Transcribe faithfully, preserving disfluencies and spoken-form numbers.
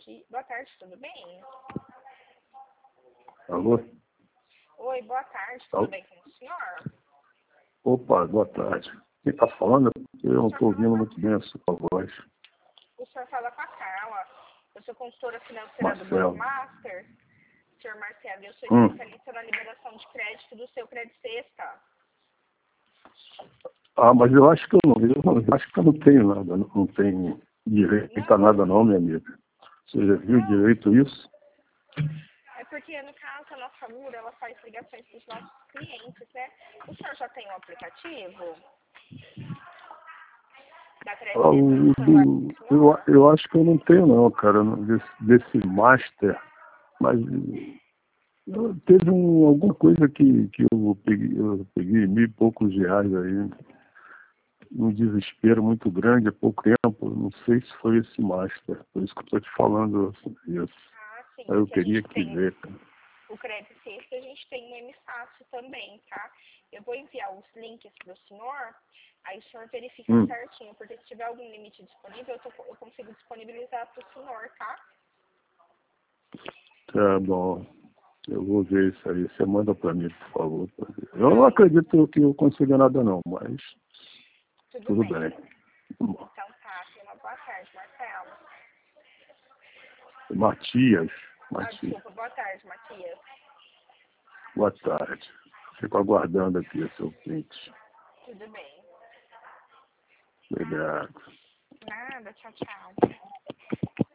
dia. Boa tarde, tudo bem? Alô? Oi, boa tarde, tudo Alô? bem com o senhor? Opa, boa tarde. Quem está falando? Eu não estou ouvindo muito bem a sua voz. O senhor fala com a Carla. Eu sou consultora financeira do Marcelo. Banco Master. Senhor Marcelo, eu sou Hum. especialista na liberação de crédito do seu Crédito Sexta. Ah, mas eu acho que eu não, eu não eu acho que eu não tenho nada, não, não tenho direito a nada não, minha amiga. Você já viu Não. direito isso? É porque, no caso, a nossa Mura, ela faz ligações para os nossos clientes, né? O senhor já tem um aplicativo da Crédito Ah, Sexta no o celular do- do eu, senhor? eu acho que eu não tenho não, cara, não, desse, desse master, mas eu- teve um, alguma coisa que, que eu peguei, eu peguei mil e poucos reais aí, um desespero muito grande há pouco tempo, não sei se foi esse master, por isso que eu estou te falando isso. Ah, sim, Aí eu porque a teria gente que tem ver, cara. o Crédito Sexta, a gente tem um M Fácil também, tá? Eu vou enviar os links para o senhor, aí o senhor verifica Hum. certinho, porque se tiver algum limite disponível, eu, tô, eu consigo disponibilizar para o senhor, tá? Tá bom. Eu vou ver isso aí. Você manda para mim, por favor. Eu não Não, acredito que eu consiga nada não, mas tudo tudo bem. bem. Então tá, tenha uma boa tarde, Marcelo. Matias. Ah, Matias. desculpa, boa tarde, Matias. Boa tarde. Fico aguardando aqui seu print. Tudo bem. Obrigado. Nada, tchau, tchau.